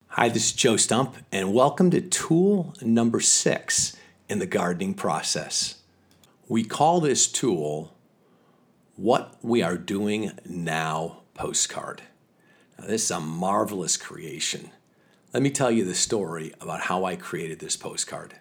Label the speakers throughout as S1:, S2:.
S1: Hi, this is Joe Stump, and welcome to tool number 6 in the gardening process. We call this tool What We Are Doing Now postcard. Now, this is a marvelous creation. Let me tell you the story about how I created this postcard.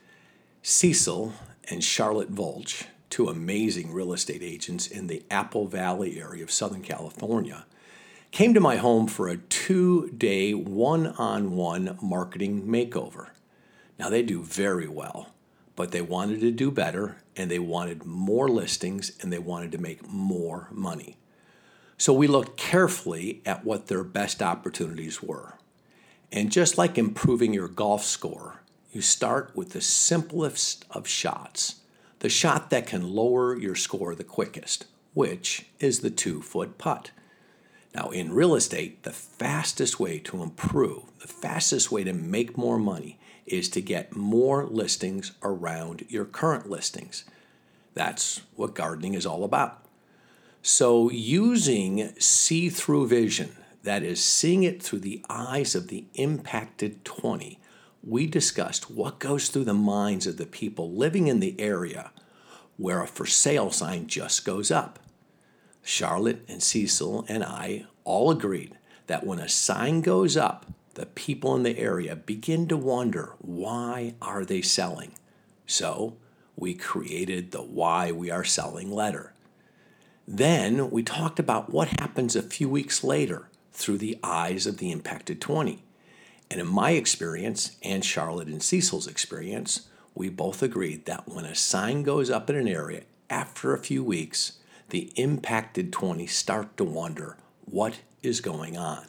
S1: Cecil and Charlotte Volch, two amazing real estate agents in the Apple Valley area of Southern California, came to my home for a 2-day one-on-one marketing makeover. Now, they do very well, but they wanted to do better, and they wanted more listings, and they wanted to make more money. So we looked carefully at what their best opportunities were. And just like improving your golf score, you start with the simplest of shots, the shot that can lower your score the quickest, which is the 2-foot putt. Now, in real estate, the fastest way to improve, the fastest way to make more money is to get more listings around your current listings. That's what gardening is all about. So using see-through vision, that is, seeing it through the eyes of the impacted 20, we discussed what goes through the minds of the people living in the area where a for sale sign just goes up. Charlotte and Cecil and I all agreed that when a sign goes up, the people in the area begin to wonder, why are they selling? So we created the Why We Are Selling letter. Then we talked about what happens a few weeks later through the eyes of the impacted 20. And in my experience and Charlotte and Cecil's experience, we both agreed that when a sign goes up in an area, after a few weeks, the impacted 20 start to wonder what is going on.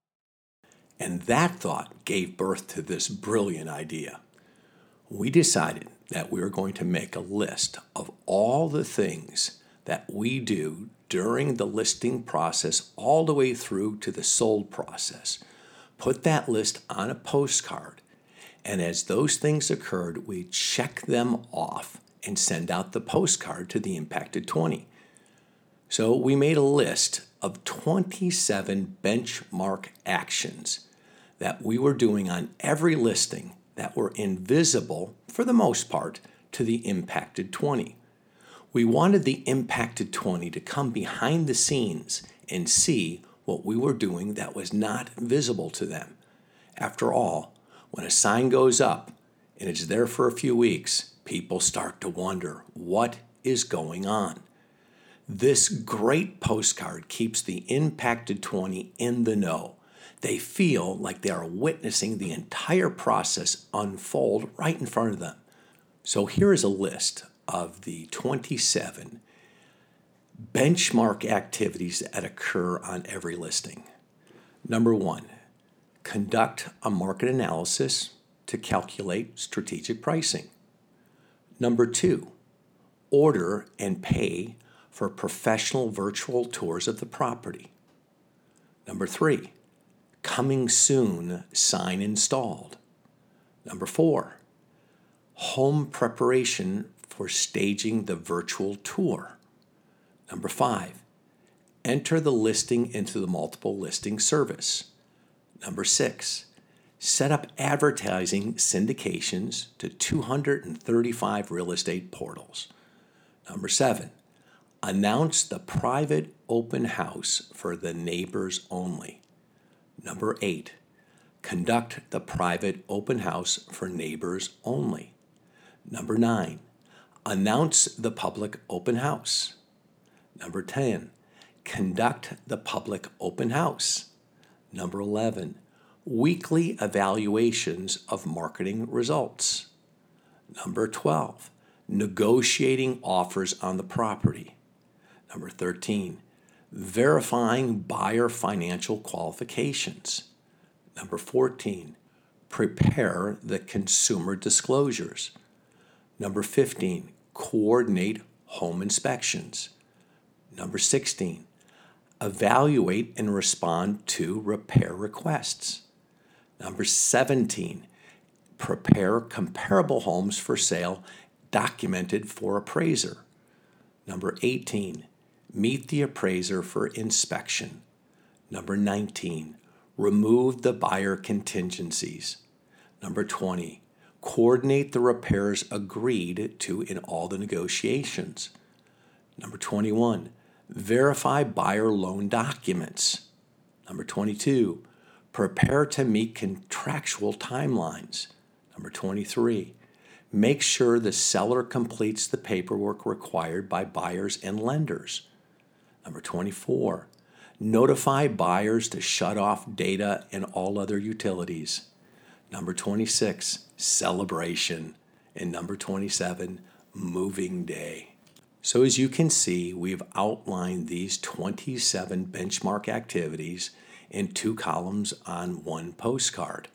S1: And that thought gave birth to this brilliant idea. We decided that we were going to make a list of all the things that we do during the listing process all the way through to the sold process. Put that list on a postcard, and as those things occurred, we check them off and send out the postcard to the impacted 20. So we made a list of 27 benchmark actions that we were doing on every listing that were invisible, for the most part, to the impacted 20. We wanted the impacted 20 to come behind the scenes and see what we were doing that was not visible to them. After all, when a sign goes up and it's there for a few weeks, people start to wonder what is going on. This great postcard keeps the impacted 20 in the know. They feel like they are witnessing the entire process unfold right in front of them. So here is a list of the 27 benchmark activities that occur on every listing. Number 1, conduct a market analysis to calculate strategic pricing. Number 2, order and pay for professional virtual tours of the property. Number 3, coming soon sign installed. Number 4, home preparation for staging the virtual tour. Number 5, enter the listing into the multiple listing service. Number 6, set up advertising syndications to 235 real estate portals. Number 7, announce the private open house for the neighbors only. Number 8, conduct the private open house for neighbors only. Number 9, announce the public open house. Number 10, conduct the public open house. Number 11, weekly evaluations of marketing results. Number 12, negotiating offers on the property. Number 13, verifying buyer financial qualifications. Number 14, prepare the consumer disclosures. Number 15, coordinate home inspections. Number 16, evaluate and respond to repair requests. Number 17, prepare comparable homes for sale documented for appraiser. Number 18, meet the appraiser for inspection. Number 19, Remove the buyer contingencies. Number 20, coordinate the repairs agreed to in all the negotiations. Number 21, verify buyer loan documents. Number 22, prepare to meet contractual timelines. Number 23, make sure the seller completes the paperwork required by buyers and lenders. Number 24, notify buyers to shut off data and all other utilities. Number 26, celebration. And number 27, moving day. So as you can see, we've outlined these 27 benchmark activities in 2 columns on 1 postcard.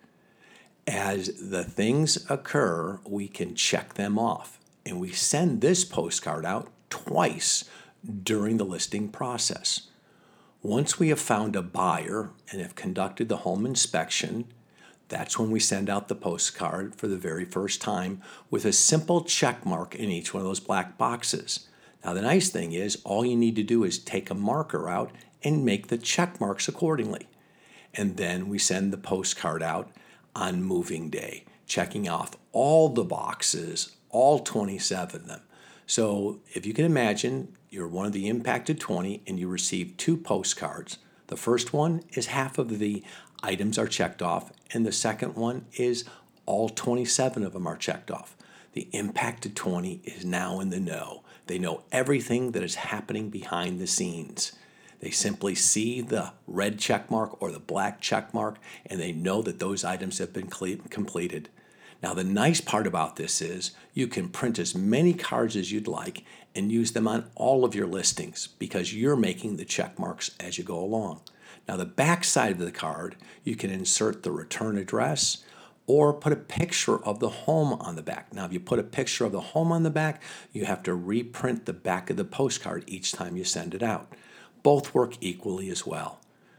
S1: As the things occur, we can check them off. And we send this postcard out twice during the listing process. Once we have found a buyer and have conducted the home inspection, that's when we send out the postcard for the very first time with a simple check mark in each one of those black boxes. Now, the nice thing is all you need to do is take a marker out and make the check marks accordingly. And then we send the postcard out on moving day, checking off all the boxes, all 27 of them. So if you can imagine, you're one of the impacted 20 and you receive 2 postcards. The first one is half of the items are checked off, and the second one is all 27 of them are checked off. The impacted 20 is now in the know. They know everything that is happening behind the scenes. They simply see the red check mark or the black check mark, and they know that those items have been completed. Now, the nice part about this is you can print as many cards as you'd like and use them on all of your listings because you're making the check marks as you go along. Now, the back side of the card, you can insert the return address or put a picture of the home on the back. Now, if you put a picture of the home on the back, you have to reprint the back of the postcard each time you send it out. Both work equally as well.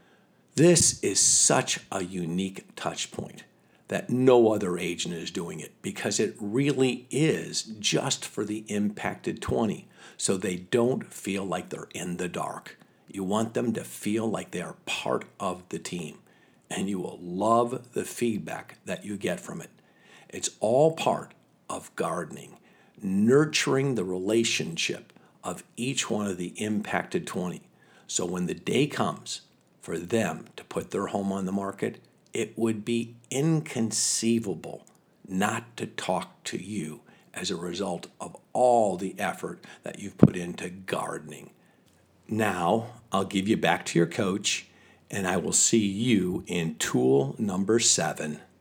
S1: This is such a unique touch point that no other agent is doing it because it really is just for the impacted 20, so they don't feel like they're in the dark. You want them to feel like they are part of the team, and you will love the feedback that you get from it. It's all part of gardening, nurturing the relationship of each one of the impacted 20. So when the day comes for them to put their home on the market, it would be inconceivable not to talk to you as a result of all the effort that you've put into gardening. Now, I'll give you back to your coach, and I will see you in tool number 7.